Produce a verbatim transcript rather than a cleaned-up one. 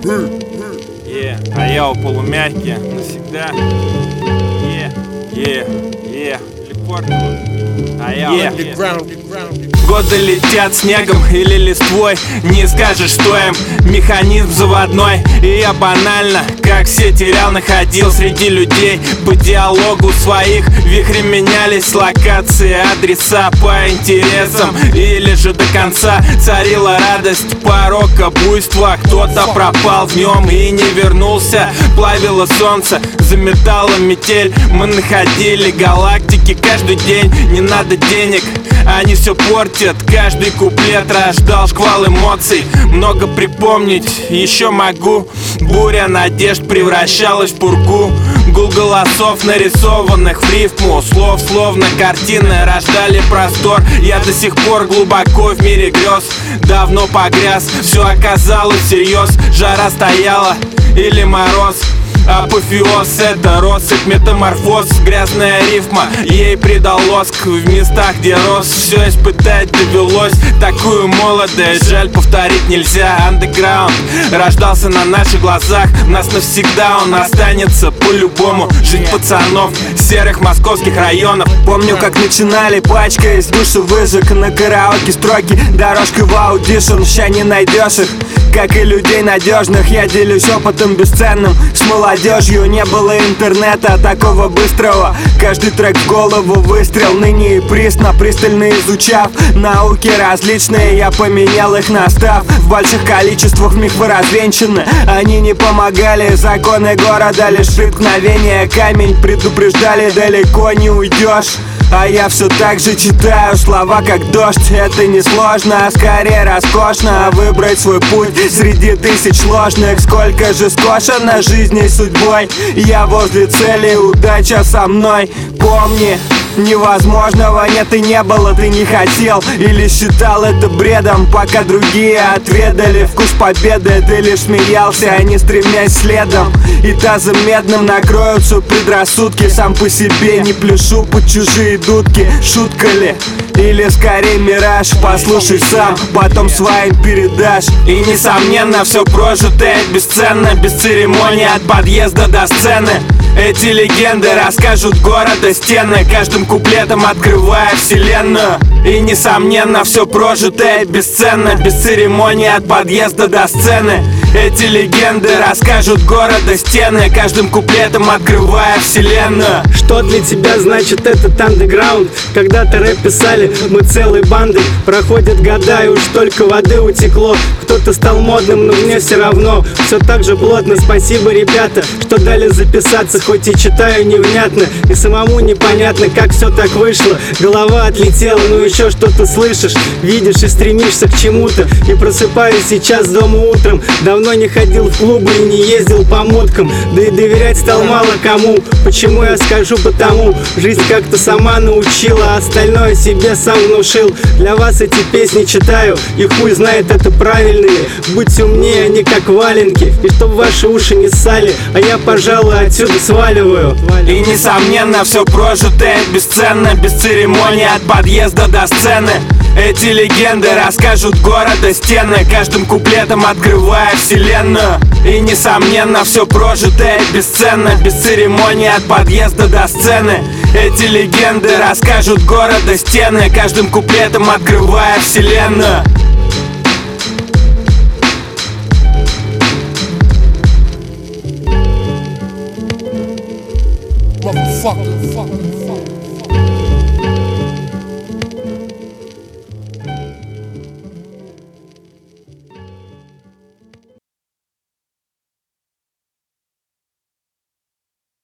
Yeah, а я у полумягкие навсегда. Yeah, yeah, yeah, Лефортово. А я yeah. Underground. Годы летят снегом или листвой, не скажешь, что им механизм заводной. И я банально, как все терял, находил среди людей по диалогу своих. Вихри менялись, локации, адреса по интересам. Или же до конца царила радость порока, буйства. Кто-то пропал в нем и не вернулся. Плавило солнце, заметало метель. Мы находили галактики каждый день. Не надо денег, они все портят. Каждый куплет рождал шквал эмоций. Много припомнить еще могу. Буря надежд превращалась в пургу. Гул голосов, нарисованных в рифму. Слов словно картины рождали простор. Я до сих пор глубоко в мире грез. Давно погряз, все оказалось всерьез. Жара стояла или мороз. Апофеоз — это россыпь, метаморфоз. Грязная рифма, ей придал лоск. В местах, где рос, все испытать довелось. Такую молодость жаль повторить нельзя. Андеграунд рождался на наших глазах. В нас навсегда он останется по-любому. Жить пацанов серых московских районов. Помню, как начинали, пачкаясь душу выжиг. На караоке строки дорожкой в аудишн. Ща не найдешь их, как и людей надежных. Я делюсь опытом бесценным с молодежью. Не было интернета такого быстрого. Каждый трек в голову выстрел. Ныне и присно, пристально изучав науки различные, я поменял их на став. В больших количествах мифы развенчаны, они не помогали. Законы города лишь преткновение. Камень предупреждали, далеко не уйдешь. А я все так же читаю слова, как дождь. Это не сложно, а скорее роскошно выбрать свой путь среди тысяч ложных. Сколько же скошено жизнью и судьбой. Я возле цели, удача со мной. Помни, невозможного нет и не было, ты не хотел или считал это бредом. Пока другие отведали вкус победы, ты лишь смеялся, а не стремясь следом. И тазом медным накроются предрассудки. Сам по себе не пляшу под чужие дудки. Шутка ли? Или скорее мираж? Послушай сам, потом своим передашь. И несомненно все прожитое бесценно. Без церемонии от подъезда до сцены. Эти легенды расскажут города стены, каждым куплетом открывая вселенную. И несомненно все прожитое бесценно. Без церемонии от подъезда до сцены. Эти легенды расскажут города стены, каждым куплетом открывая вселенную. Что для тебя значит этот андеграунд? Когда-то рэп писали мы целой бандой. Проходят года и уж только воды утекло. Кто-то стал модным, но мне все равно. Все так же плотно, спасибо, ребята, что дали записаться. Хоть и читаю невнятно, и самому непонятно, как все так вышло. Голова отлетела, но еще что-то слышишь, видишь и стремишься к чему-то. И просыпаюсь сейчас дома утром. Давно не ходил в клубы и не ездил по муткам. Да и доверять стал мало кому. Почему я скажу? Потому жизнь как-то сама научила, а остальное себе сам внушил. Для вас эти песни читаю, и хуй знает, это правильные. Будьте умнее, они как валенки, и чтоб ваши уши не ссали. А я, пожалуй, отсюда сваливаю. И несомненно все прожитое бесценно. Без церемонии от подъезда до сцены. Эти легенды расскажут города стены, каждым куплетом открывая вселенную. И несомненно все прожитое бесценно. Без церемонии от подъезда до сцены. Эти легенды расскажут города стены, каждым куплетом открывая вселенную. Motherfucker, fucker, fucker.